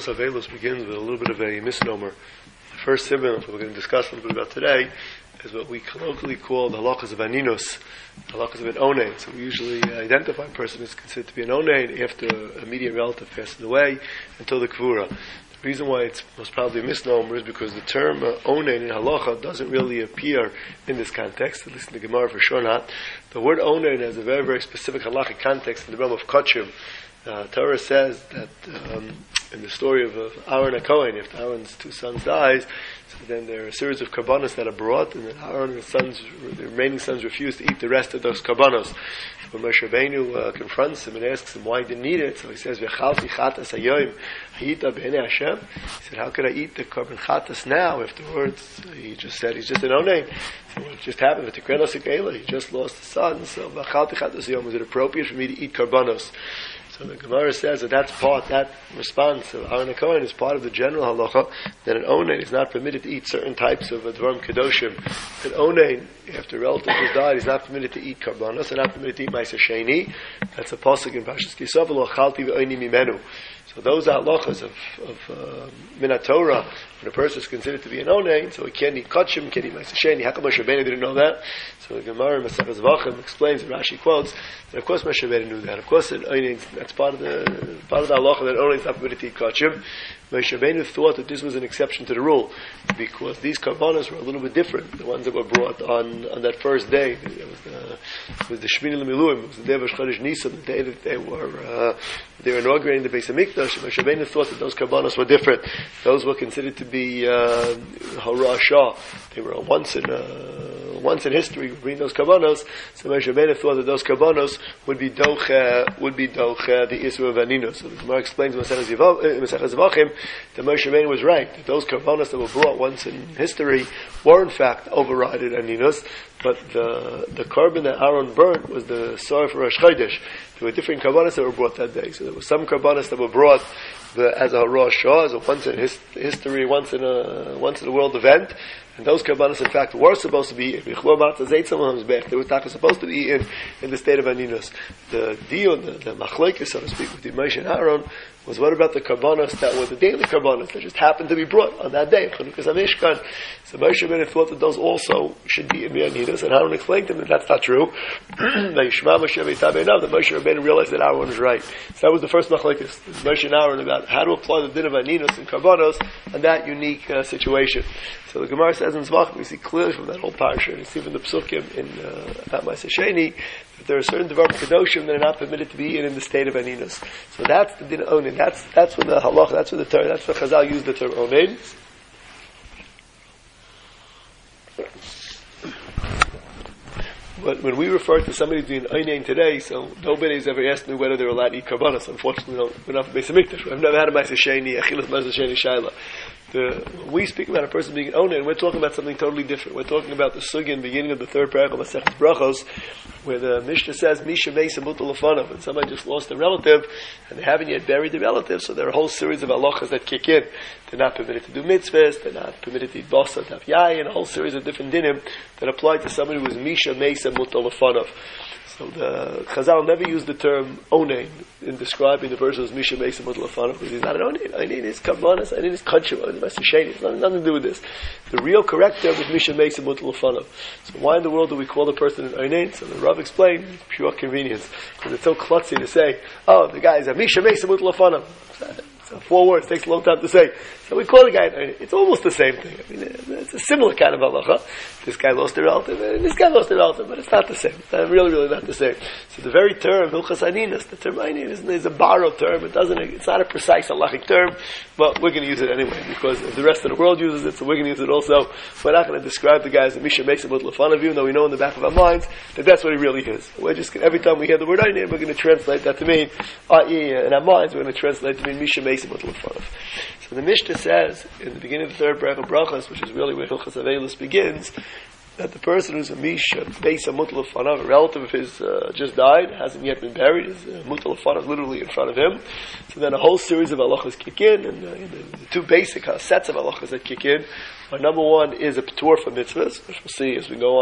Hilchos Avelos begins with a little bit of a misnomer. The first siman that we're going to discuss a little bit about today is what we colloquially call the halachas of aninus, the halachas of an onein. So we usually identify a person as considered to be an onein after a immediate relative passes away until the kvura. The reason why it's most probably a misnomer is because the term onein in halacha doesn't really appear in this context, at least in the Gemara for sure not. The word onein has a very, very specific halachic context in the realm of kachim. Torah says that in the story of Aaron HaKohen, if Aaron's two sons dies, so then there are a series of karbanos that are brought, and then Aaron and the remaining sons refuse to eat the rest of those karbanos. When Moshe Rabbeinu confronts him and asks him why he didn't eat it, so he says, "V'chalti chatas hayoim hayita b'nei Hashem." He said, "How could I eat the karban chatas now?" Afterwards, he just said he's just an onein. So what just happened with the Krenos Ikela, he just lost a son. So v'chalti chatas hayoim, was it appropriate for me to eat karbanos? So the Gemara says that response of Aaron HaKohen is part of the general halacha that an onein is not permitted to eat certain types of dvarim kedoshim. An onein, after a relative has died, is not permitted to eat karbanos and not permitted to eat ma'aser sheni. That's a pasuk in Parshas Kisov, lo achalti v'oini mimenu. So those are halachas of Minat Torah. When a person is considered to be an onein, so he can't eat kachim, can't eat ma'aser sheni. How come Moshe Rabbeinu didn't know that? So the Gemara in Masechtas Zvachim explains, and Rashi quotes, that of course Moshe Rabbeinu knew that. Of course, an onein, that's part of the halacha that onein is not permitted to eat kachim. Moshe Rabbeinu thought that this was an exception to the rule, because these karbanos were a little bit different. The ones that were brought on that first day, it was the Shmini L'Miluim, it was the day of Chodesh Nisan, the day that they were inaugurating the Beis Hamikdash. Moshe Rabbeinu thought that those karbanos were different. Those were considered to be Hara Shah. They were once in history, we bring those karbanos. So Moshe Rabbeinu thought that those karbanos would be doche the Isra of Aninus. So the Gemara explains in Masechtas Zvachim that Moshe Rabbeinu was right, that those karbanos that were brought once in history were in fact overridden Aninus, but the carbon that Aaron burnt was the Sar for Rosh Chodesh. There were different karbanos that were brought that day. So there were some karbanos that were brought as a Rosh Shah, as a once in history, once in a world event. And those karbanos, in fact, were supposed to be eaten. They were supposed to be eaten in the state of Aninus. The deal, the machlokes, so to speak, with Moshe and Aaron, was what about the karbanos that were the daily karbanos that just happened to be brought on that day, Chanukas HaMishkan. So Moshe Rabbeinu thought that those also should be in Aninus, and Aaron explained to him that that's not true. That Moshe Rabbeinu realized that Aaron was right. So that was the first machlokes, Moshe and Aaron, about how to apply the din of Aninus and karbanos in that unique situation. So the Gemara says in Zvach, we see clearly from that whole parsha, and you see from the psukim in about ma'aser sheni, that there are certain dvarim kedoshim that are not permitted to be eaten in the state of aninus. So that's the din onein. That's what the halach. That's what the term. That's what Chazal used the term onein. But when we refer to somebody doing onein today, so nobody's ever asked me whether they're allowed to eat karbanos. Unfortunately, we're not from Beis Hamikdash. I've never had a ma'aser sheni, achilas ma'aser sheni shayla. When we speak about a person being an onein, we're talking about something totally different. We're talking about the sugya in the beginning of the third paragraph of Masechtas Brachos, where the Mishnah says, Misha Meisa Mutal Lefanav, when somebody just lost a relative, and they haven't yet buried the relative, so there are a whole series of halachas that kick in. They're not permitted to do mitzvahs, they're not permitted to eat basa, taf yayin, and a whole series of different dinim that apply to somebody who is Misha Meisa Mutal Lefanav. So the Chazal never used the term onein in describing the person as Misha Meisa Mutal Lefanav, because he's not an onein. Onein is karbanos, onein is kachim, onein is ma'aser sheni. It's nothing to do with this. The real correct term is Misha Meisa Mutal Lefanav. So why in the world do we call the person an onein? So the Rav explained, pure convenience, because it's so klutzy to say, oh, the guy is a Misha Meisa Mutal Lefanav. So 4 words, takes a long time to say. So we call the guy, it's almost the same thing. I mean, it's a similar kind of halacha. This guy lost a relative, and this guy lost a relative, but it's not the same. It's really not the same. So the very term, Hilchas Aninus, the term Anin is a borrowed term. It's not a precise halachic term, but we're going to use it anyway, because if the rest of the world uses it, so we're going to use it also. We're not going to describe the guy as a Misha makes a little fun of you, though we know in the back of our minds that that's what he really is. We're just, every time we hear the word Anin, we're going to translate that to mean, in our minds, we're going to translate to mean Misha makes a little fun of. So the Mishnah says, in the beginning of the third paragraph of Brachos, which is really where Hilchas Avelos begins, that the person who's a Misha, based on Mutal Lefanav, a relative of his just died, hasn't yet been buried, is Mutal Lefanav literally in front of him. So then a whole series of halachas kick in, and the two basic sets of halachas that kick in are, number one is a P'tur for mitzvahs, which we'll see as we go on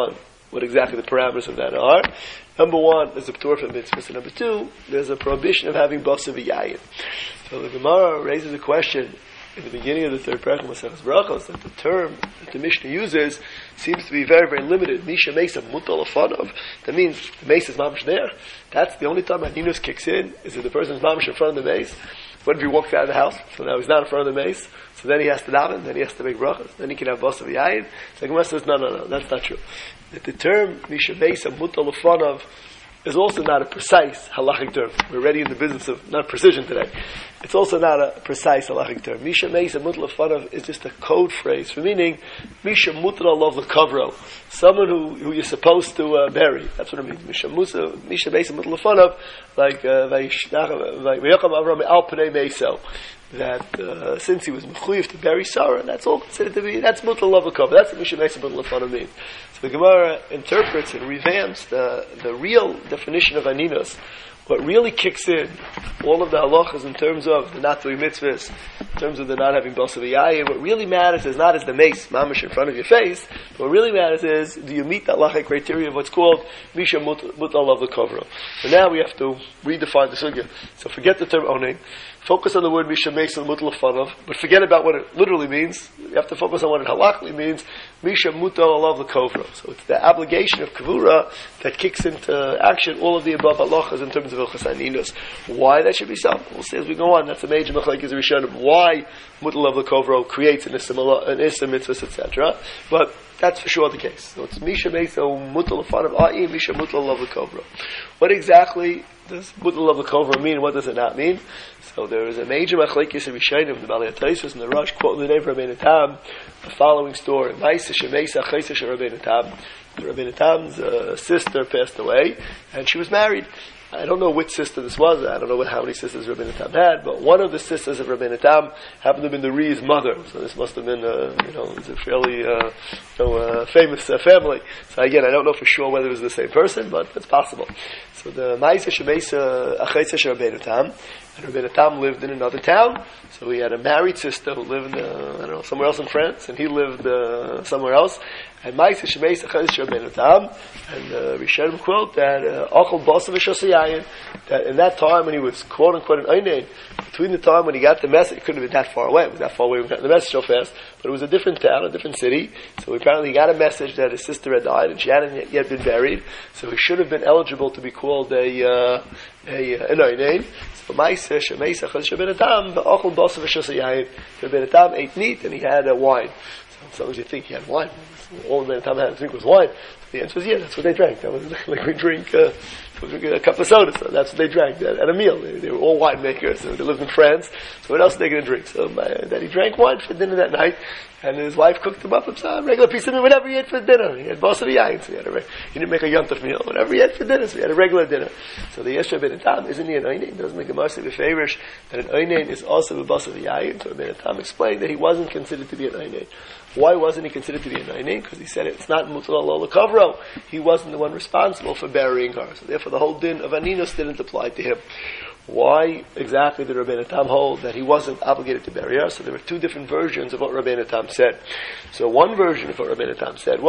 what exactly the parameters of that are. Number one, there's a p'tur for mitzvahs, and number two, there's a prohibition of having basar v'yayin. So the Gemara raises a question in the beginning of the third paragraph of Maseches Brachos that the term that the Mishnah uses seems to be very, very limited. Misha Mesa Mutal Afanov. That means the mace is mamish there. That's the only time Aninus kicks in, is if the person's mamish in front of the mace. What if he walks out of the house? So now he's not in front of the mace. So then he has to daven, then he has to make brachos, then he can have basar v'yayin. So the Gemara says, no, that's not true. That the term Misha Mesa Mutal Afanov is also not a precise halachic term. We're already in the business of not precision today. It's also not a precise halachic term. Misha Meisa Mutla Fanav is just a code phrase for meaning Misha Mutla Lov L'Kavro, someone who you're supposed to bury. That's what it means. Misha Meisa Mutla Fanav, like Vayacham Avram Al Pnei Meiso. That since he was mechuyev to bury Sarah, that's all considered to be, that's Mutla Lov L'Kavro. That's what Misha Meisa Mutla Fanav means. So the Gemara interprets and revamps the real definition of Aninos. What really kicks in, all of the halachas in terms of the not doing mitzvahs, in terms of the not having basar v'yayin, what really matters is not as the mace, mamish in front of your face, what really matters is, do you meet the halachic criteria of what's called Misha Mutal of the Kovro. So now we have to redefine the sugya. So forget the term oning, focus on the word Misha Meisa Mutal Fanav, but forget about what it literally means. You have to focus on what it halachically means, Misha Mutal of the Kovro. So it's the obligation of Kavura that kicks into action all of the above halachas in terms of Ilchas Aninos. Why that should be so? We'll see as we go on. That's a major machlekes rishonim. Why Mutal of the Kovro creates an Issa mitzvahs, etc. But that's for sure the case. So it's Misha Meisa Mutal Fanav Ai Misha Mutal of the Kovro. What does Mutal of the Kovro mean? What does it not mean? So there is a major machlekes rishonim, the Balei HaTosfos and the Rosh quoting the name of Rabbeinu Tam, the following story: Ma'aseh shemeisa chaysa she Rabbeinu Tam. Rabbeinu Tam's sister passed away, and she was married. I don't know which sister this was. I don't know how many sisters Rabbeinu Tam had, but one of the sisters of Rabbeinu Tam happened to have been the Ri's mother. So this must have been, it's a fairly famous family. So again, I don't know for sure whether it was the same person, but it's possible. So the Ma'aseh shemeisa chaysa she Rabbeinu Tam. And Rabbeinu Tam lived in another town, so he had a married sister who lived, somewhere else in France, and he lived somewhere else. And Ma'aseh shemeisa chaysa Rabbeinu Tam, and Rishonim quote that Achol Basar v'Shos that in that time when he was quote unquote an Einain, between the time when he got the message, it couldn't have been that far away. It was that far away when he got the message so fast, but it was a different town, a different city. So apparently he got a message that his sister had died and she hadn't yet been buried. So he should have been eligible to be called an Einain. So Ma'aseh shemeisa chaysa Rabbeinu Tam, Achol Basar v'Shos Rabbeinu Tam ate meat and he had wine. So sometimes you think he had wine. All Rabbeinu Tam had to drink was wine. The answer is yeah, that's what they drank. That was like we drink a cup of soda. So that's what they drank at a meal. They were all winemakers. So they lived in France. So what else are they going to drink? So that he drank wine for dinner that night, and his wife cooked him up a regular piece of meat, whatever he had for dinner. He had basar v'yayin, so he didn't make a yontif meal. Whatever he had for dinner, so he had a regular dinner. So the Yesh Rabbeinu Tam, isn't he an Einain? Doesn't make a Marse b'feirish that an Einain is also a basar v'yayin. So Rabbeinu Tam explained that he wasn't considered to be an Einain. Why wasn't he considered to be an Einain? Because he said it's not Mutal Lo L'Kavro. He wasn't the one responsible for burying her. So therefore the whole din of Aninos didn't apply to him. Why exactly did Rabbeinu Tam hold that he wasn't obligated to bury her? So there were two different versions of what Rabbeinu Tam said. So one version of what Rabbeinu Tam said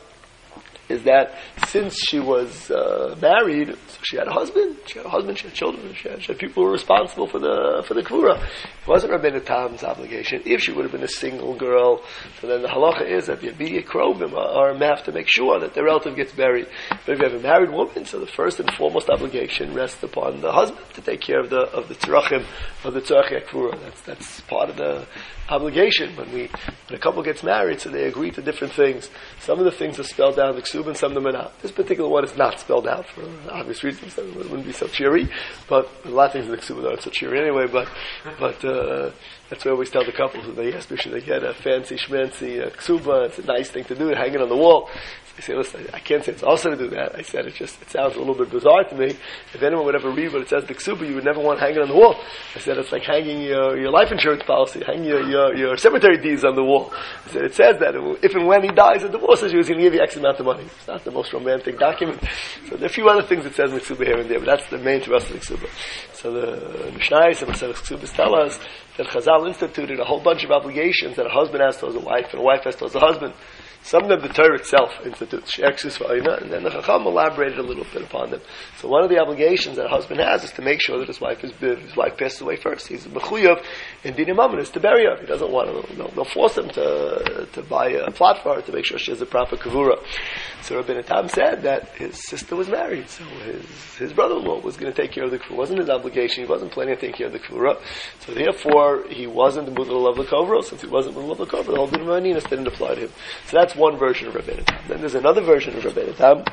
is that since she was married, so she had a husband, she had children, she had people who were responsible for the Kvura. It wasn't Rabbeinu Tam's obligation. If she would have been a single girl, so then the halacha is that the immediate krobim are have to make sure that their relative gets buried. But if you have a married woman, so the first and foremost obligation rests upon the husband to take care of the tzarachim of the tzarachim Kvura. That's part of the obligation when a couple gets married, so they agree to different things. Some of the things are spelled out in the Ksubah and some of them are not. This particular one is not spelled out for obvious reasons. It wouldn't be so cheery, but a lot of things in the Ksubah aren't so cheery anyway, but that's why I always tell the couples when they ask me should they get a fancy schmancy Ksubah, it's a nice thing to do, to hang it on the wall. I say, listen, I can't say it's also to do that. I said, it sounds a little bit bizarre to me. If anyone would ever read what it says in the Ksubah, you would never want to hang it on the wall. I said, it's like hanging your life insurance policy, hang your cemetery deeds on the wall. I said, it says that if and when he dies, the divorces, he was going to give you X amount of money. It's not the most romantic document. So there are a few other things it says in the Ksubah here and there, but that's the main thrust of the Ksubah. So the Mishnayos and Maseches Ksubas tell us that Chazal instituted a whole bunch of obligations that a husband has towards a wife and a wife has towards a husband. Some of them the Torah itself institutes, and then the Chacham elaborated a little bit upon them. So one of the obligations that a husband has is to make sure that his wife passes away first. He's mechuyev in dinim amanis to bury her. He doesn't want to. They'll force him to buy a plot for her to make sure she has a proper kavura. So Rabbeinu Tam said that his sister was married, so his brother-in-law was going to take care of the kavura. It wasn't his obligation. He wasn't planning on taking care of the kavura. So therefore, he wasn't the mudal of the kavura. Since he wasn't the mudal of the kavura, the whole dinim amanis didn't apply to him. So that's one version of Rabbeinu Tam. Then there's another version of Rabbeinu Tam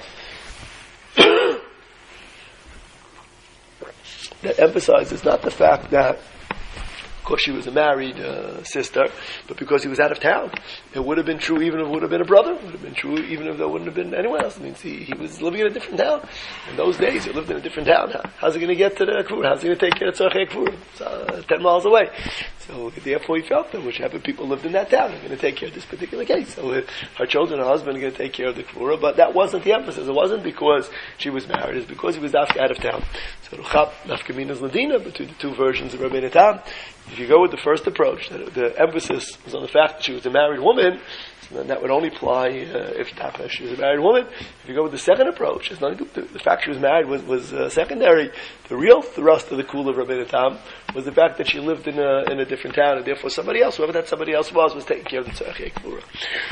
that emphasizes not the fact that because she was a married sister, but because he was out of town. It would have been true even if it would have been a brother. It would have been true even if there wouldn't have been anyone else. It means he was living in a different town. In those days, he lived in a different town. How's he going to get to the Kvur? How's he going to take care of Tzorchei Kvur? It's 10 miles away. So therefore he felt that whichever people lived in that town are going to take care of this particular case. So her children, her husband are going to take care of the Kvura, but that wasn't the emphasis. It wasn't because she was married. It's because he was out of town. So Ruchab Nafkaminas Ladina, between the two versions of Rabbeinu Tam, if you go with the first approach, that the emphasis was on the fact that she was a married woman, so then that would only apply if she was a married woman. If you go with the second approach, it's not the fact she was married was secondary. The real thrust of the Kula of Rabbeinu Tam was the fact that she lived in a different town, and therefore somebody else, whoever that somebody else was taking care of the Tzorchei Kvura.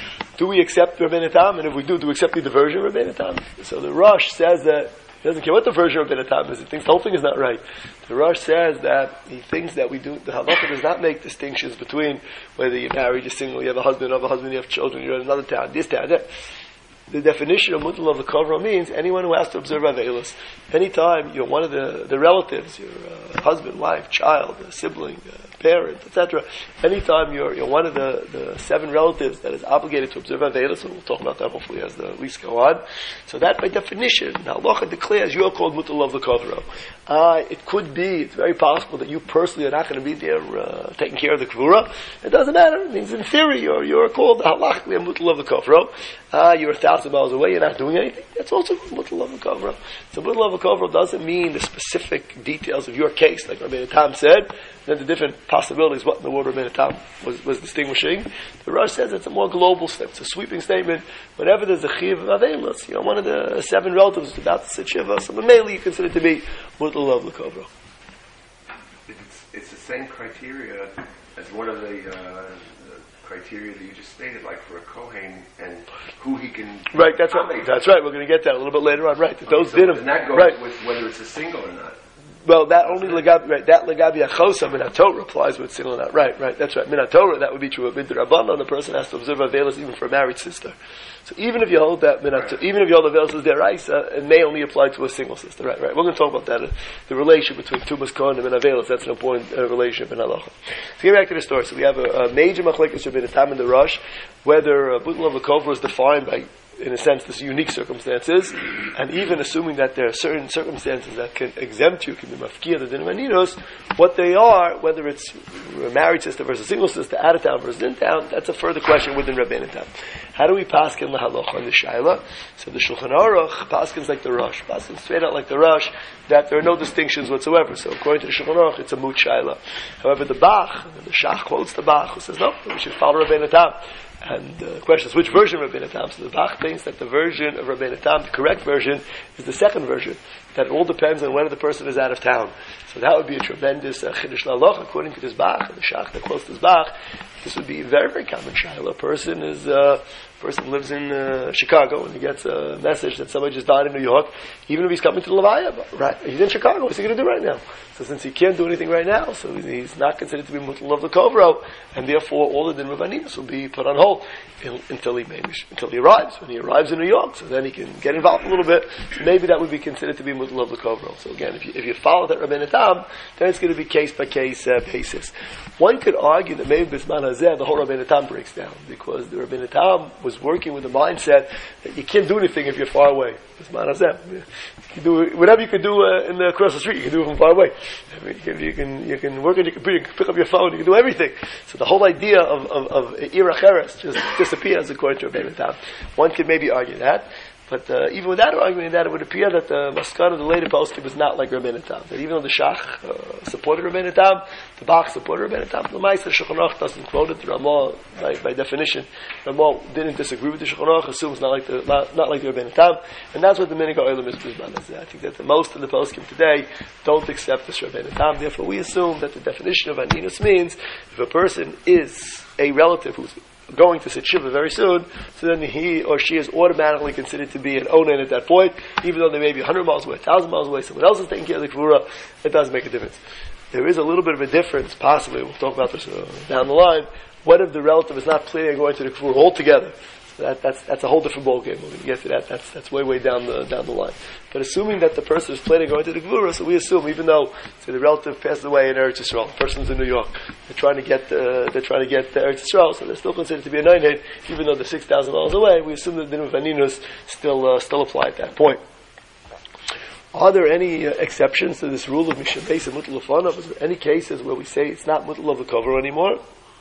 Do we accept Rabbeinu Tam? And if we do we accept the version of Rabbeinu Tam? So the Rosh says that he doesn't care what the version of Rabbeinu Tam is. He thinks the whole thing is not right. The Rosh says that he thinks that the halacha does not make distinctions between whether you're married, you're single, you have a husband, you have children, you're in another town, this town, that. The definition of mutal of the kavra means anyone who has to observe aveilus. Anytime you're one of the relatives, your husband, wife, child, sibling, parent, etc. Anytime you're one of the 7 relatives that is obligated to observe aveilus, and we'll talk about that hopefully as the weeks go on. So that by definition, halacha declares you're called mutal of the kavra. It could be, it's very possible that you personally are not going to be there taking care of the kavura. It doesn't matter. It means in theory you're called halachically a mutal of the kavra. You're 1,000 miles away, you're not doing anything. That's also mutal of a kavra. So mutal of a kavra doesn't mean the specific details of your case, like Rabbeinu Tam said. Then the different possibilities, what in the world Rabbeinu Tam was distinguishing. The Rosh says it's a more global step. It's a sweeping statement. Whenever there's a chiv of aveilus, one of the 7 relatives is about to sit shiva, so mainly you consider it to be mutal of the kavra. It's the same criteria as one of the criteria that you just stated, like for a Kohen and who he can. Right, that's right. That's right. We're going to get that a little bit later on. Right, those dinim. And that goes right. with whether it's a single or not. Well, that only legabi achosa min haTorah applies with single or not. Right, that's right. Min haTorah, that would be true. Min d'Rabbanan, the person has to observe aveilus even for a married sister. So even if you hold that even if you hold aveilus as deraisa, it may only apply to a single sister. Right. We're going to talk about that. The relation between tumas kohanim and aveilus. That's an important relationship in halacha. So get back to the story. So we have a major machlekes Rabbeinu Tam and the Rosh, whether mutal of the kavra is defined by, in a sense, this unique circumstances, and even assuming that there are certain circumstances that can exempt you, can be mafkir, the dinim aninos, what they are, whether it's a married sister versus a single sister, out of town versus in town, that's a further question within Rabbeinu Tam. How do we paskin lahalocha on the shaila? So the Shulchan Aruch paskins like the Rosh, paskins straight out like the Rosh, that there are no distinctions whatsoever. So according to the Shulchan Aruch, it's a mut shaila. However, the Bach, the Shach quotes the Bach, who says no, we should follow Rabbeinu Tam. And the question is, which version of Rabbeinu Tam? So the Bach thinks that the version of Rabbeinu Tam, the correct version, is the second version. That it all depends on whether the person is out of town. So that would be a tremendous chiddush la'alocha, according to this Bach, and the Shach that quotes this Bach. This would be a very, very common shaila. A person lives in Chicago and he gets a message that somebody just died in New York, even if he's coming to the Levaya, right? He's in Chicago. What's he going to do right now? So since he can't do anything right now, so he's not considered to be mutal of the kavro, and therefore all the din aninos will be put on hold until he arrives. When he arrives in New York, so then he can get involved a little bit. So maybe that would be considered to be mutal of the kavro. So again, if you follow that Rabbeinu Tam, then it's going to be case by case basis. One could argue that maybe Bisman Hazeh, the whole Rabbeinu Tam breaks down, because the Rabbeinu Tam was working with the mindset that you can't do anything if you're far away. Bisman Hazeh, you can do whatever you can do across the street. You can do it from far away. You can work on your computer. You can pick up your phone. You can do everything. So the whole idea of ira cheres just disappears according to Rabbeinu Tam. One could maybe argue that. But even without arguing that, it would appear that the Maskana of the later poskim was not like Rabbeinu Tam. That even though the Shach supported Rabbeinu Tam, the Bach supported Rabbeinu Tam, the Ma'aser Shulchan Aruch doesn't quote it. The Ramah, by definition, Ramah didn't disagree with the Shulchan Aruch, assumes not like the Rabbeinu Tam, and that's what the Minig HaOlam is Bizman. I think that most of the poskim today don't accept this Rabbeinu Tam. Therefore, we assume that the definition of Aninus means if a person is a relative who's going to sit Shiva very soon, so then he or she is automatically considered to be an Onen at that point, even though they may be 100 miles away, 1,000 miles away, someone else is taking care of the Kvura, it doesn't make a difference. There is a little bit of a difference, possibly, we'll talk about this down the line, what if the relative is not planning on going to the Kvura altogether? That's a whole different ballgame. We're going to get to that. That's way down the line. But assuming that the person is planning on going to the Gvura, so we assume, even though say the relative passed away in Eretz Yisrael, the person's in New York, they're trying to get to Eretz Yisrael, so they're still considered to be a Nainhead, even though they're 6,000 miles away. We assume that the Din of Aninus still apply at that point. Are there any exceptions to this rule of Mishabes and Mutal Lefanav? Is there any cases where we say it's not Mutal of the cover anymore?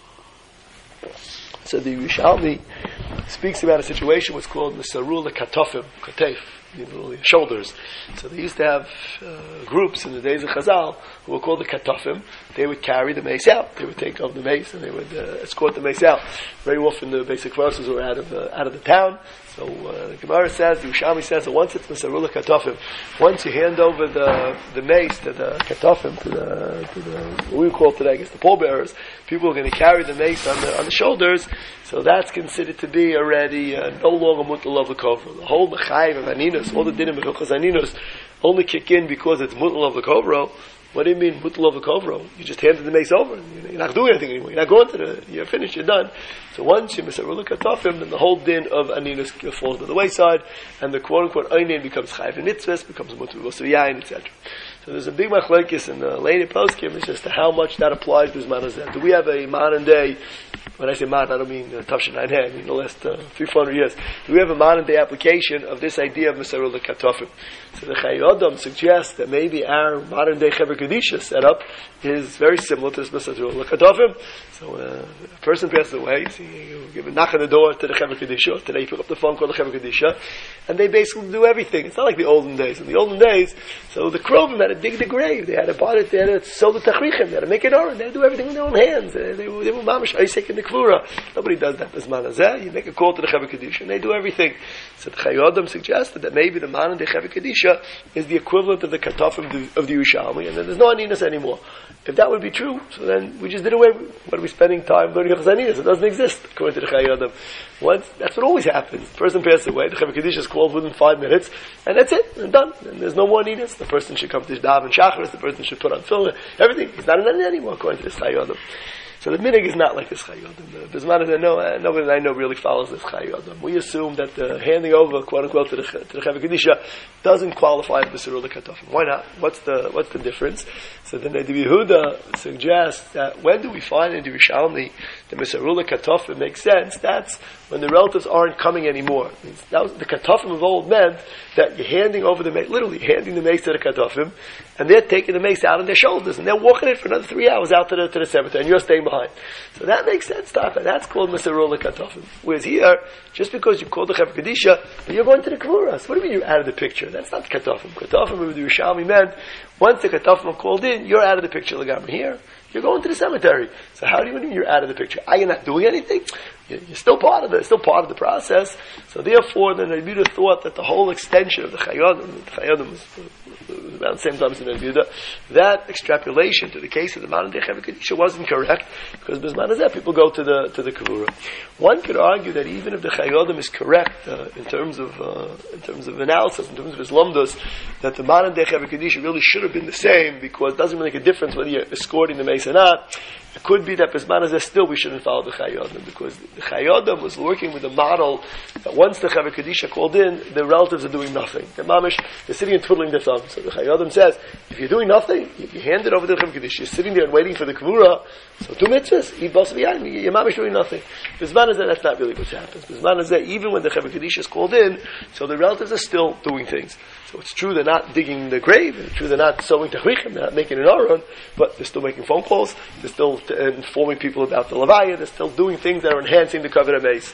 So the Yerushalmi speaks about a situation what's called Misarul Katofim, Katef, the shoulders. So they used to have groups in the days of Chazal who were called the Katofim. They would carry the mace out. They would take off the mace and they would escort the mace out. Very often the basic verses were out of the town. So the Gemara says, the Yerushalmi says that once it's Misarul Katofim, once you hand over the mace to the Katofim, to the what we call today, I guess, the pallbearers, people are going to carry the mace on the shoulders. So that's considered to be already no longer mutal of the kovra. The whole mechayiv of aninus, all the dinim of hilchos aninus, only kick in because it's mutal of the kovra. What do you mean mutal of the kovra? You just handed the mace over. You're not doing anything anymore. You're not going to you're finished. You're done. So once you misarul katafim, then the whole din of aninus falls to the wayside, and the quote unquote einin becomes chayiv and mitzvahs, becomes mutal v'suyayin, etc. So there's a big machlokes in the later poskim as to how much that applies to Zman Hazeh. Do we have a modern day, when I say modern, I don't mean Tafshin I mean the last 300-400 years. Do we have a modern day application of this idea of Misarul Katofim? So the Chayei Adam suggests that maybe our modern day Chaver Kedisha setup is very similar to this Misarul Katofim. So a person passes away, so you give a knock on the door to the Chaver Kedisha. Today you pick up the phone, call the Chaver Kedisha, and they basically do everything. It's not like the olden days. In the olden days, so the Krovim had to dig the grave, they had to buy it, they had to sew the tachrichim, they had to make it orange, they had to do everything with their own hands. They were mamash Isaac in the Kvura. Nobody does that. As Manazeh, you make a call to the Chaver Kedisha, and they do everything. So the Chayei Adam suggested that maybe the man in the Chaver Kedisha is the equivalent of the Katofim of the Yerushalmi, and then there's no Aninus anymore. If that would be true, so then we just did away with what are we spending time learning of Aninus? It doesn't exist, according to the Chayei Adam. That's what always happens. The person passes away, the Chaver Kedisha is called within 5 minutes, and that's it, and done. And there's no more Aninus. The person should come to Dav and Shacharis, the person should put on film, everything. He's not an Anin anymore, according to this Chayei Adam. So the minig is not like this Chayei Adam. The Bisman is nobody that I know really follows this Chayei Adam. We assume that the handing over, quote unquote, to the Chaver Kedisha doesn't qualify as Misarul Katofim. Why not? What's the difference? So then the Yehuda suggests that when do we find in the Yerushalmi the Misarul Katofim makes sense? That's when the relatives aren't coming anymore. The Katofim of old meant that you're handing over the mace, literally handing the mace to the Katofim, and they're taking the mace out on their shoulders, and they're walking it for another 3 hours out to the cemetery, and you're staying behind. So that makes sense, Taka. That's called Misarul Katofim. Whereas here, just because you call the Chaver Kedisha, you're going to the Kvuras. What do you mean you're out of the picture? That's not Katofim. Katofim, with the Yerushalmi meant, once the Katofim are called in, you're out of the picture. Here, you're going to the cemetery. So how do you mean you're out of the picture? Are you not doing anything? You're still part of the process. So therefore, the Rebbe thought that the whole extension of the Chayei Adam was about the same time as the Rebbe, that extrapolation to the case of the modern day Chaver Kedisha wasn't correct, because Bisman Hazeh people go to the Kvura. One could argue that even if the Chayei Adam is correct in terms of analysis, in terms of his lumdus, that the modern day Chaver Kedisha really should have been the same, because it doesn't really make a difference whether you're escorting the mace or not. It could be that Bisman Hazeh still we shouldn't follow the Chayei Adam, because the Chayei Adam was working with a model that once the Chaver Kedisha called in, the relatives are doing nothing. They're sitting and twiddling their thumbs. So the Chayei Adam says, if you're doing nothing, you hand it over to the Chaver Kedisha, you're sitting there and waiting for the Kvura, so 2 mitzvahs, eat bas v'yayin, your mamish doing nothing. Bisman Hazeh, that's not really what happens. Bisman Hazeh, even when the Chaver Kedisha is called in, so the relatives are still doing things. So it's true they're not digging the grave, it's true they're not sewing tachrichim, they're not making an aron, but they're still making phone calls, they're still informing people about the levaya, they're still doing things that are enhancing the covenant base.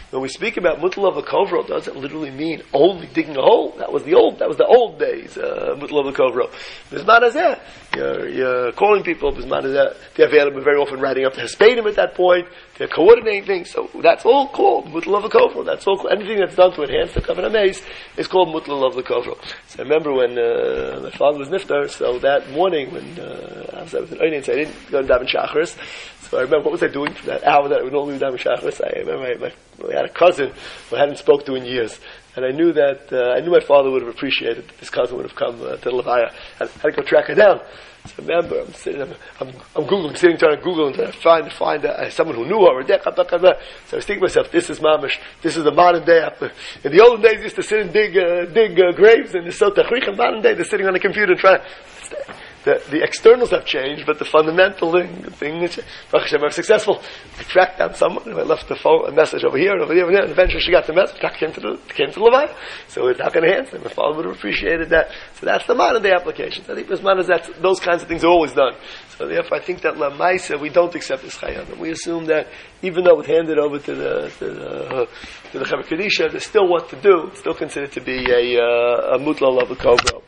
When we speak about mutal of a kovro, it doesn't literally mean only digging a hole. That was the old days, mutal of a kovro. Bisman hazeh, you're calling people, bisman hazeh, they're available very often writing up the hespedim at that point, they're coordinating things, so that's all called mutal of a kovro. That's all, anything that's done to enhance the covenant mace is called mutal of the kovro. So I remember when my father was niftar, so that morning when I was an Oinen, so I didn't go to daven shacharis. So I remember, what was I doing for that hour that I would normally do daven shacharis? I remember I had a cousin who I hadn't spoken to in years, and I knew that I knew my father would have appreciated that this cousin would have come to the Levaya. I had to go track her down. So I remember, I'm Googling, sitting trying to Google, and trying to find someone who knew her. So I was thinking to myself, this is mamish, this is the modern day. In the olden days, they used to sit and dig graves, and the Sotachrich, in modern day, they're sitting on the computer and trying. The externals have changed, but the fundamental thing is, I'm very successful. I tracked down someone, and I left a message over here, and eventually she got the message, came to the Levaya. So it's not going to answer. My father would have appreciated that. So that's the modern day applications. I think those kinds of things are always done. So therefore I think that Lamaisa, we don't accept this Chayam. We assume that even though it's handed over to the Chaver Kedisha, there's still what to do. It's still considered to be a mutla of a kovro.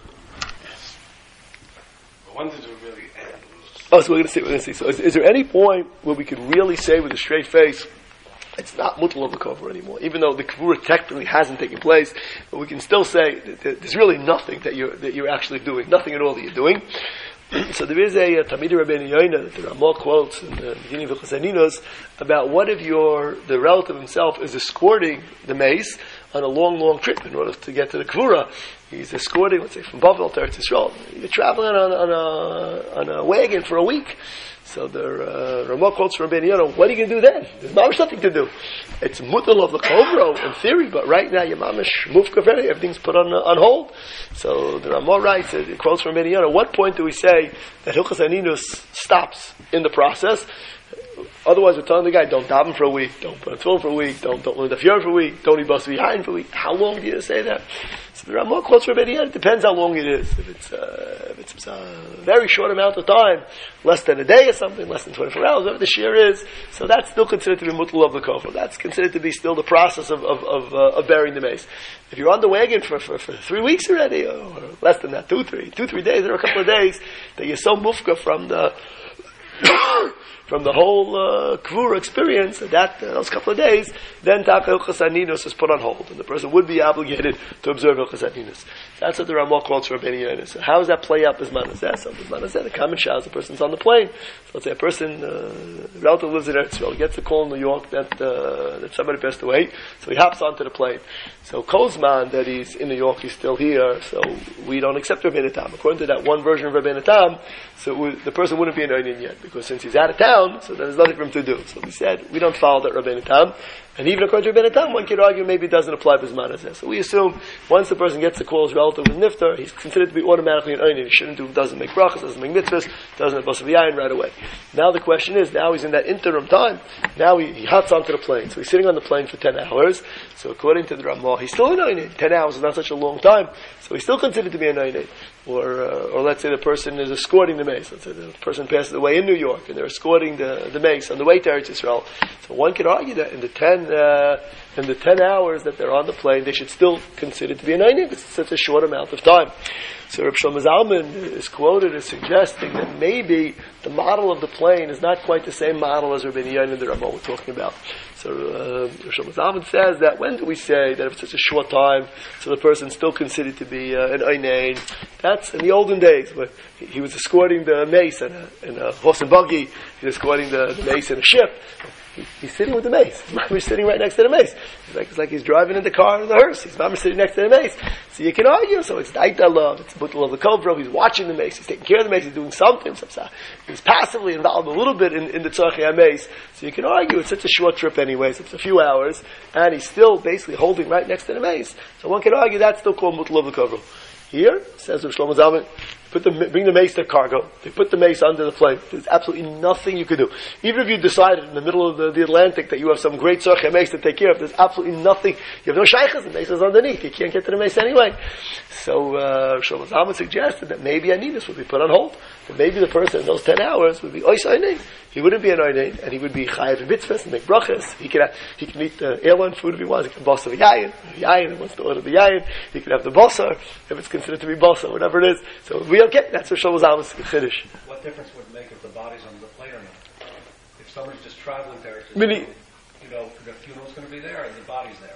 When did it really end? So we're going to see. So is there any point where we could really say with a straight face, it's not mutal of the kovra anymore, even though the kavura technically hasn't taken place, but we can still say that there's really nothing that you're actually doing, nothing at all that you're doing. So there is a Talmidei Rabbeinu Yonah that the Ramah quotes in the beginning of Hilchos Aninos about what if the relative himself is escorting the mace on a long trip in order to get to the Kvura. He's escorting, let's say, from Bavel to Eretz Yisrael. You're traveling on a wagon for a week. So the Ramah quotes from Rabbeinu Yonah, what are you going to do then? There's mamish nothing to do. It's mutal of the kovro in theory, but right now you're mamish mufka, everything's put on hold. So the Ramah writes, it quotes from Rabbeinu Yonah, at what point do we say that Hilchos Aninus stops in the process? Otherwise, we're telling the guy, don't daven for a week, don't put a tefillin for a week, don't learn the Daf for a week, don't eat bas v'yayin for a week. How long do you say that? So the Ramah quotes from Rabbeinu Yonah, it depends how long it is. If it's a very short amount of time, less than a day or something, less than 24 hours, whatever the shear is, so that's still considered to be mutal of the kovra. That's considered to be still the process of burying the mace. If you're on the wagon for 3 weeks already, or less than that, 2-3 days, or a couple of days, that you're so mufka from the whole Kvura experience, those couple of days, then Taka Hilchos Aninus is put on hold, and the person would be obligated to observe Hilchos Aninus. That's what the Ramah quotes from Rabbeinu Yonah. So how does that play out? Bisman hazeh? So Bisman hazeh, the common shah, the person's on the plane. So let's say a person, relative lives in Eretz Yisrael, gets a call in New York that somebody passed away, so he hops onto the plane. So Kozman, that he's in New York, he's still here, so we don't accept Rabbeinu Tam. According to that one version of Rabbeinu Tam, so the person wouldn't be an Oinen yet, because since he's out of town, so there's nothing for him to do. So we said, we don't follow that Rabbeinu Tam. And even according to Rabbeinu Tam, one could argue maybe it doesn't apply Bisman hazeh. So we assume once the person gets the call as relative with niftar, he's considered to be automatically an Oinen. He doesn't make brachas, doesn't make mitzvahs, doesn't have bas v'yayin right away. Now the question is, now he's in that interim time, now he hops onto the plane. So he's sitting on the plane for 10 hours. So according to the Ramah, he's still an Oinen. 10 hours is not such a long time. So he's still considered to be an Oinen. Or let's say the person is escorting the mace. Let's say the person passes away in New York and they're escorting the mace on the way to Eretz Yisrael. So one could argue that in the 10 hours that they're on the plane, they should still consider to be an Oinen, because it's such a short amount of time. So Reb Shlomo Zalman is quoted as suggesting that maybe the model of the plane is not quite the same model as Rabbeinu Yonah and the Ramah were talking about. So Reb Shlomo Zalman says that when do we say that if it's such a short time, so the person's still considered to be an Oinen? That's in the olden days, when he was escorting the mace in a horse and buggy, he was escorting the mace in a ship. He's sitting with the mace. He's sitting right next to the mace. It's like he's driving in the car in the hearse. He's sitting next to the mace. So you can argue. So it's daita love. It's mutal of the kovra. He's watching the mace. He's taking care of the mace. He's doing something. He's passively involved a little bit in the tzarchei mace. So you can argue it's such a short trip anyway. So it's a few hours, and he's still basically holding right next to the mace. So one can argue that's still called mutal of the kovra. Here, says Reb Shlomo Zalman, bring the mace to cargo. They put the mace under the plane. There's absolutely nothing you could do. Even if you decided in the middle of the Atlantic that you have some great tzorchei mace to take care of, there's absolutely nothing. You have no shaykhs. The mace is underneath. You can't get to the mace anyway. So Shlomo Zalman suggested that maybe Aninus would be put on hold. That maybe the person in those 10 hours would be ois oinein. He wouldn't be an oinein, and he would be chayav in mitzvahs and make brachas. He can eat airline food if he wants. He can boss of a yayin. Yayin, he wants to order the yayin. He can have the bossar if it's considered to be bossar, whatever it is. So it'll be okay. That's what Shlomo Zalman's chiddush. What difference would it make if the body's on the plane or not? If somebody's just traveling there, it's just, Meaning, the funeral's going to be there and the body's there.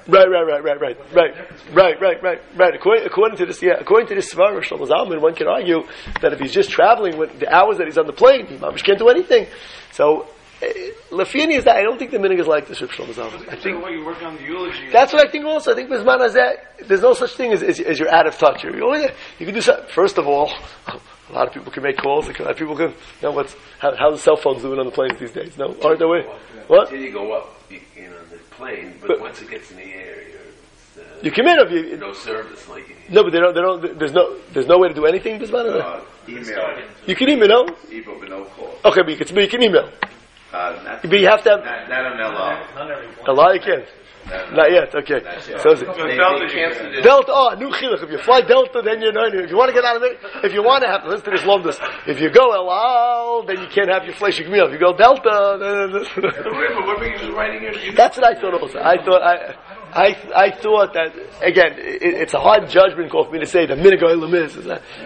Right. According to this Svar of Shlomo Zalman, one can argue that if he's just traveling with the hours that he's on the plane, he can't do anything. So, Lafini is that I don't think the minhag is like this with Shlomo Zalman. I think you work on the eulogy. that's what I think. Also, I think Bisman Hazeh, there's no such thing as you're out of touch. You can do something. First of all, a lot of people can make calls. A lot of people can. How the cell phones doing on the planes these days? No, aren't they? What? Until you go up, the plane, but once it gets in the air, you come in. No service like it. No, but they don't. There's no way to do anything. Bisman. Email. You can email, no? Email, but no call. Okay, but you can email. But you have to have. Not on LR. Not every A lot you can't. Not yet. Okay. So Delta. New chiluch. If you fly Delta, then you're not. If you want to get out of it, if you want to have, listen to this lomdus. If you go El Al, then you can't have your flesh. You if you go Delta, that's what I thought also. I thought that again. It's a hard judgment call for me to say the minhag olam is.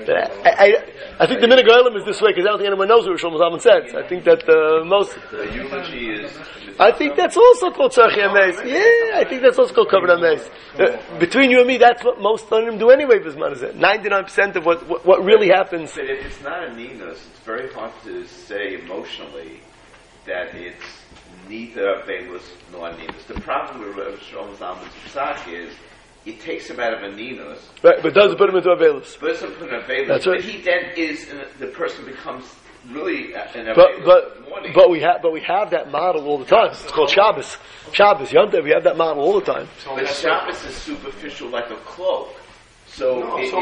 I think the minhag olam is this way because I don't think anyone knows what Shlomo Zalman says. I think that most. The eulogy is. I think that's also called tzarchei mace. Yeah, I think that's also called covered on mace. Between you and me, that's what most of them do anyway. Bisman is it? 99% of what really happens. But if it's not a ninus, it's very hard to say emotionally that it's neither Avelus nor Ninus. The problem with Shlomo Zalman's psak is it takes him out of a ninus. Right, but doesn't put him into Avelus. Doesn't put an Avelus. That's right. But he then the person becomes really an Avelus. But we have that model all the time. It's called Shabbos. Yom Tov, we have that model all the time. But Shabbos is superficial like a cloak. So it's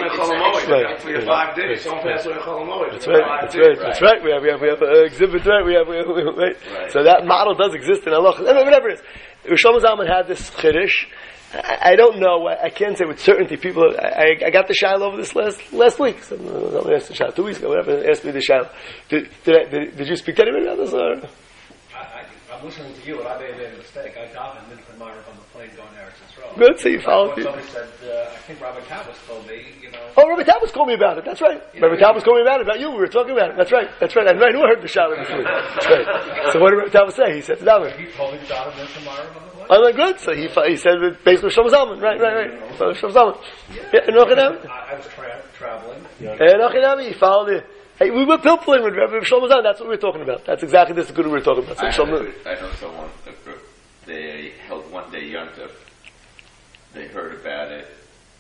for 5 days. Don't pass away Chol That's right. We have exhibit. Right. We have. Right. So that model does exist in Allah. Whatever it is, Shlomo Zalman had this chiddush. I don't know. I can't say with certainty. People. I got the shayla over this last week. Someone asked the shayla 2 weeks ago. Whatever. Asked me the shayla. Did you speak to anybody about this? Or? I'm listening to you, and I may have made a mistake. I davened Mincha Ma'ariv on the plane going to Eretz Yisrael. Good, so you followed me. Somebody said, I think Rabbi Tavis told me, Oh, Rabbi Tavis told me about it. That's right. Rabbi Tavis told me about it. About you. We were talking about it. That's right. I knew I heard the shayla this week. That's right. So what did Rabbi Tavis say? He said to David. He told me to daven Mincha Ma'ariv on the plane. I'm like, good. So he said it based on Shlomo Zalman. Right. So Shlomo Zalman. Yeah, and I was traveling. And he followed it. Hey, we were pilpling with Rabbi Shlomo Zalman. That's what we were talking about. That's exactly this good we were talking about. So I know someone, they held one day Yom Tov. They heard about it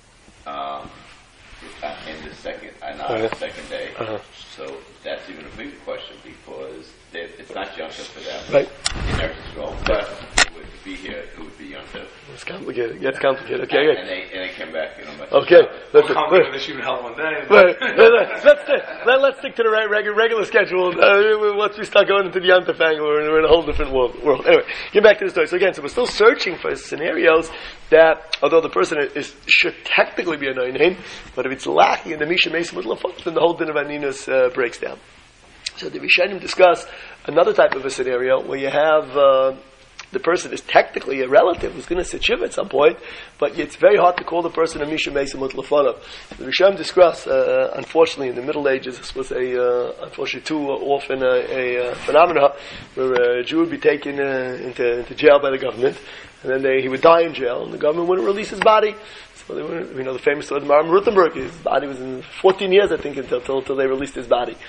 in the second day. So that's even a bigger question because it's not Yom Tov for them. Right. In Eretz Yisrael, but it would be here. It would be Yom Tov. It's complicated. It gets complicated. Okay. And they came back. Okay. This even held one day. Let's stick to the regular schedule. Once we start going into the Yom Tov angle, we're in a whole different world. Anyway, get back to the story. So again, we're still searching for scenarios that, although the person should technically be a name, but if it's lacking in the Misha Mesa Mutlafot, then the whole din of Aninus breaks down. So the Rishonim discuss another type of a scenario where you have the person is technically a relative who's going to sit shiva at some point, but it's very hard to call the person a Misha Mesa Mutlafot. The Rishonim discuss, unfortunately, in the Middle Ages, this was unfortunately too often a phenomena where a Jew would be taken into jail by the government, and then he would die in jail, and the government wouldn't release his body. So the famous story of Maram Ruthenberg. His body was in 14 years, I think, until they released his body.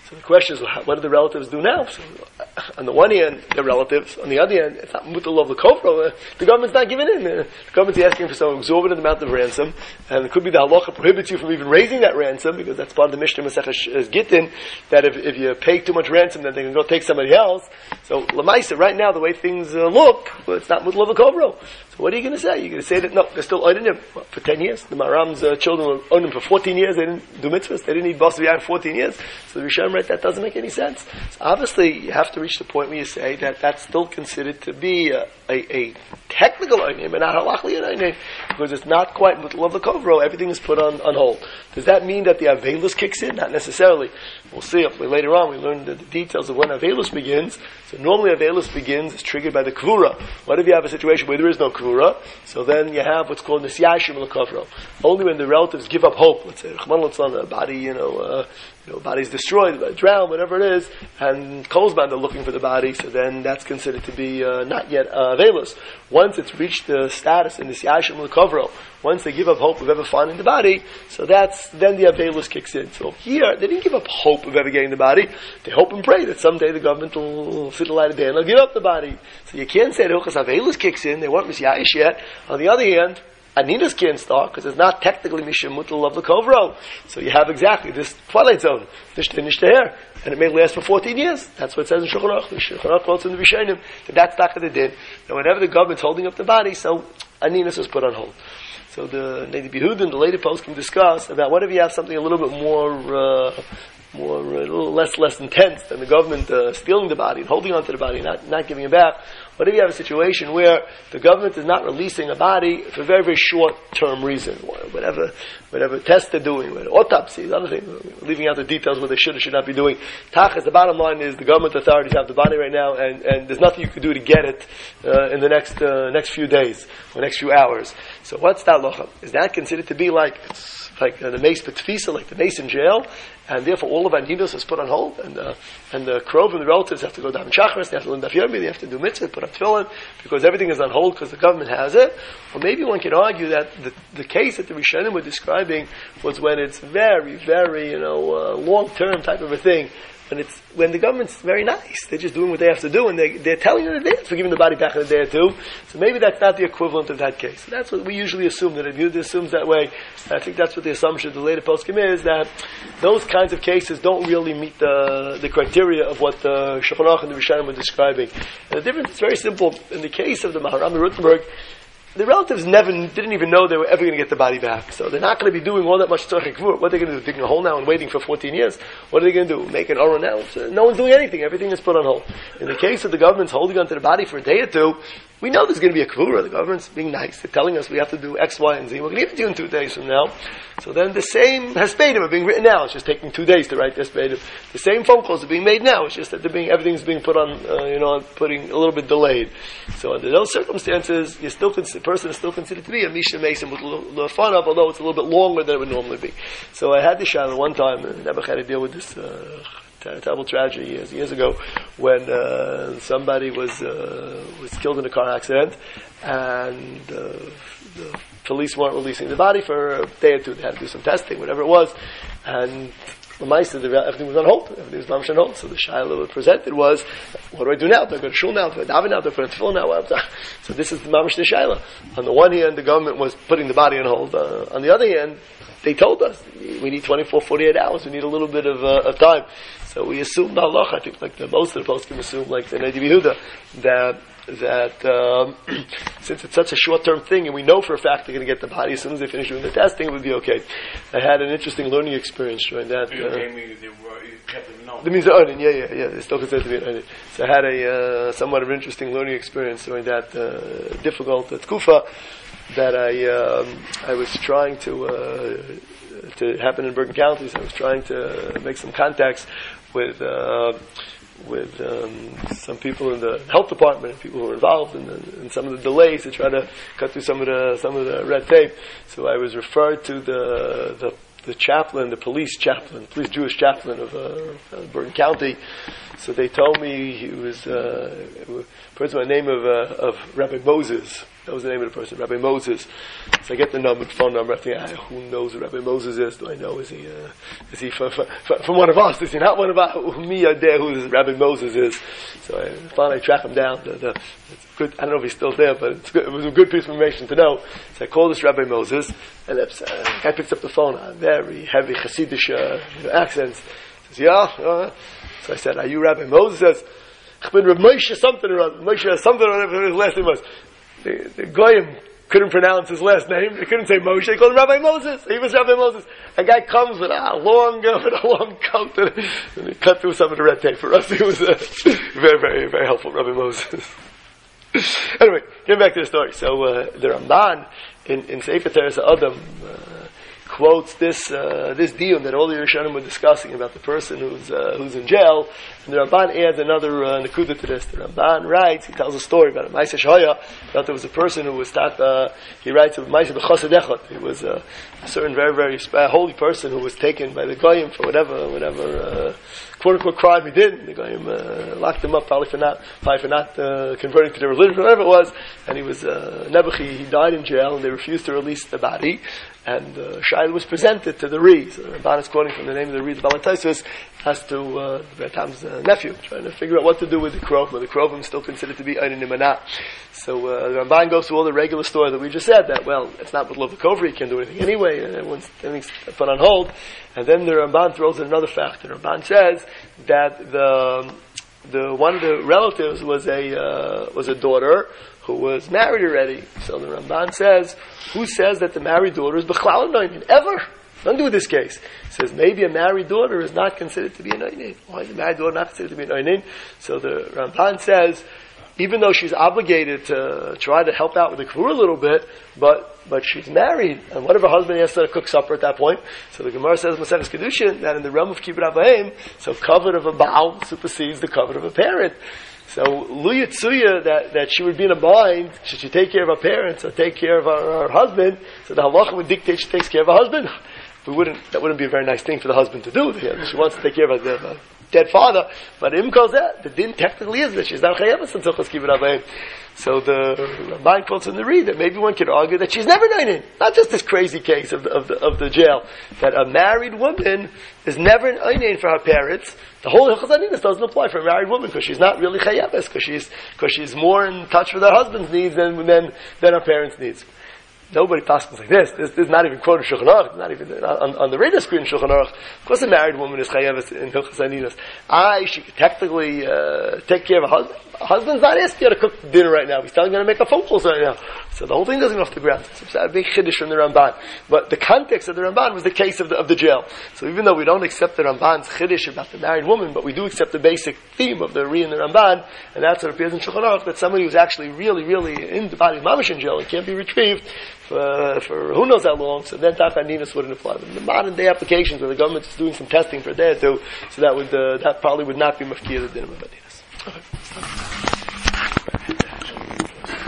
So the question is, what do the relatives do now? So, on the one hand, they're relatives. On the other hand, it's not mutal of the kovro. The government's not giving in. The government's asking for some exorbitant amount of ransom, and it could be the halacha prohibits you from even raising that ransom, because that's part of the Mishnah Masechah Gittin, that if you pay too much ransom, then they can go take somebody else. So, Lamaisa, right now, the way things look, well, it's not mutal of the kovro. So what are you going to say? You're going to say that, no, they're still owning him for 10 years. The Maram's children were owning him for 14 years. They didn't do mitzvahs. They didn't eat bas v'yayin for 14 years. So the Rishonim write that doesn't make any sense. So obviously, you have to reach the point where you say that that's still considered to be a technical owning, but not halachli owning, because it's not quite mutal of the kovro. Everything is put on hold. Does that mean that the avelus kicks in? Not necessarily. We'll see. Hopefully later on we learn the details of when avelus begins. So normally avelus begins is triggered by the kvura. What if you have a situation where there is no kvura? So then you have what's called nisyashim l'kovro. Only when the relatives give up hope. Let's say the body, body's destroyed, drowned, whatever it is, and Kolzban are looking for the body. So then that's considered to be not yet avelus. Once it's reached the status in nisyashim l'kovro, once they give up hope of ever finding the body, so then the avelus kicks in. So here they didn't give up hope of ever getting the body. They hope and pray that someday the government will fit a light of day and they'll give up the body. So you can't say the Hilchas avelus kicks in. They weren't misyayish yet. On the other hand, Aninas can't start because it's not technically Mishamutal of the Kovro. So you have exactly this twilight zone, Nishteh, and it may last for 14 years. That's what it says in Shulchan Aruch. The Shulchan Aruch quotes in the Rishonim that that's Taka the Din. Now whenever the government's holding up the body, so Aninas is put on hold. So the Nedi B'Yehuda, the later post can discuss about what if you have something a little bit more a little less intense than the government stealing the body and holding on to the body, not giving it back. What if you have a situation where the government is not releasing a body for a very, very short-term reason? Whatever tests they're doing, autopsies, other things, leaving out the details what they should or should not be doing. Tachas, the bottom line is the government authorities have the body right now, and there's nothing you can do to get it in the next few days or next few hours. So what's that locha? Is that considered to be like the mace betfisa, like the mace in jail, and therefore all of Aninos is put on hold, and the Krov and the relatives have to go down in Shachris, they have to learn Daf Yomi, they have to do mitzvah, put up tefillin, because everything is on hold because the government has it. Or maybe one can argue that the case that the Rishonim were describing was when it's very, very, long-term type of a thing. When the government's very nice, they're just doing what they have to do, and they're telling you that they're giving the body back in a day or two. So maybe that's not the equivalent of that case. So that's what we usually assume, that if you assumes that way. I think that's what the assumption of the later poskim is, that those kinds of cases don't really meet the criteria of what the Shulchan Aruch and the Rishonim were describing. And the difference is very simple. In the case of the Maharam and Rutenberg, the relatives didn't even know they were ever going to get the body back. So they're not going to be doing all that much tzorech gvur. What are they going to do? Digging a hole now and waiting for 14 years? What are they going to do? Make an oral now? No one's doing anything. Everything is put on hold. In the case of the government's holding onto the body for a day or two, we know there's going to be a kvura. The government's being nice. They're telling us we have to do X, Y, and Z. We're going to give it to you in 2 days from now. So then the same hespedim are being written now. It's just taking 2 days to write the hespedim. The same phone calls are being made now. It's just that everything's being put on, putting a little bit delayed. So under those circumstances, the person is still considered to be a Misha Mason with Lefanav, although it's a little bit longer than it would normally be. So I had this shayla one time, and I never had to deal with this terrible tragedy years ago, when somebody was killed in a car accident, and the police weren't releasing the body for a day or two. They had to do some testing, whatever it was, and everything was on hold. Everything was mamash on hold. So the shayla presented was, what do I do now? Do I go to shul now? Do I daven now? Do I put on tefillin now? So this is the mamash the shayla. On the one hand, the government was putting the body on hold. On the other hand, they told us we need 24, 48 hours. We need a little bit of time. So we assumed Allah. I think like most of the posts can assume, like the Nedi B'Yehuda, that since it's such a short-term thing, and we know for a fact they're going to get the body as soon as they finish doing the testing, it would be okay. I had an interesting learning experience during that. The means of earning, yeah. They still consider to be an earning. So I had a somewhat of an interesting learning experience during that difficult tkufa that I was trying to happen in Bergen County. So I was trying to make some contacts with some people in the health department and people who were involved in some of the delays to try to cut through some of the red tape. So I was referred to the chaplain, the police Jewish chaplain of Bergen County. So they told me he was a person by the name of Rabbi Moses. That was the name of the person, Rabbi Moses. So I get the number, phone number. I think, who knows who Rabbi Moses is? Do I know? Is he from one of us? Is he not one of us? Me, I dare who this Rabbi Moses is. So I finally track him down. It's good. I don't know if he's still there, but it's good. It was a good piece of information to know. So I called this Rabbi Moses, and the guy picks up the phone. Very heavy Hasidic accents. Says, yeah. So I said, are you Rabbi Moses? He says, I've been Rav Moshe something or other. Moshe something or other, his last name was. The Goyim couldn't pronounce his last name. They couldn't say Moshe. They called him Rabbi Moses. He was Rabbi Moses. A guy comes with a long coat, and he cut through some of the red tape for us. He was very, very, very helpful, Rabbi Moses. Anyway, getting back to the story. So the Ramban in Sefer Teres Adam quotes this diyun that all the Rishonim were discussing about the person who's in jail, and the Ramban adds another nekuda to this. The Ramban writes, he tells a story about a Ma'aseh Shehaya, that there was a person who was he writes of Ma'aseh b'chassid echad. He was a certain very, very holy person who was taken by the Goyim for whatever quote-unquote crime he did. The Goyim locked him up probably for not converting to their religion, whatever it was, and he was Nebuchadnezzar. He died in jail, and they refused to release the body. And Shaila was presented to the Ri. So the Ramban is quoting from the name of the Ri, the Balei Tosfos, as to Tam's nephew, trying to figure out what to do with the Krovim. But the Krovim is still considered to be Einim Nimanah. So the Ramban goes through all the regular story that we just said, that, well, it's not with Lovakovri, he can't do anything anyway, and everything's put on hold. And then the Ramban throws in another fact. The Ramban says that the one of the relatives was a daughter who was married already. So the Ramban says, who says that the married daughter is b'chlal noinin? Ever? Don't do this case. He says maybe a married daughter is not considered to be an oinin. Why is a married daughter not considered to be an oinin? So the Ramban says, even though she's obligated to try to help out with the kavur a little bit, but she's married, and whatever husband has to cook supper at that point. So the Gemara says, Maseches Kedushin, that in the realm of kibbut avayim, so covet of a baal supersedes the covet of a parent. So Lu Yitzuya, that she would be in a bind, should she take care of her parents or take care of her husband? So the halacha would dictate she takes care of her husband. That wouldn't be a very nice thing for the husband to do. She wants to take care of her dead father, but Im calls that the din technically is that she's not chayav until kibbut avayim. So the Ramban quotes in the Ri that maybe one could argue that she's never noinin. Not just this crazy case of the jail, that a married woman is never an oinin for her parents. The whole Hilchos Haninus doesn't apply for a married woman because she's not really chayaves, because she's more in touch with her husband's needs than her parents' needs. Nobody talks like this. This is not even quoted in Shulchan Aruch. Not even on the radar screen in Shulchan Aruch. Of course, a married woman is chayav in Hilchos Haninus. She could technically take care of her husband. Her husband's not asking her to cook dinner right now. He's telling her to make a phone call right now. So the whole thing doesn't go off the ground. It's a big chiddush from the Ramban. But the context of the Ramban was the case of the jail. So even though we don't accept the Ramban's chiddush about the married woman, but we do accept the basic theme of the Ri and the Ramban, and that's what appears in Shulchan Aruch, that somebody who's actually really, really in the body of mamash in jail and can't be retrieved for who knows how long, so then Tachan Ninus wouldn't apply. But in the modern day applications where the government is doing some testing for a day or two, so that probably would not be mafkir the din of Ninus. Okay.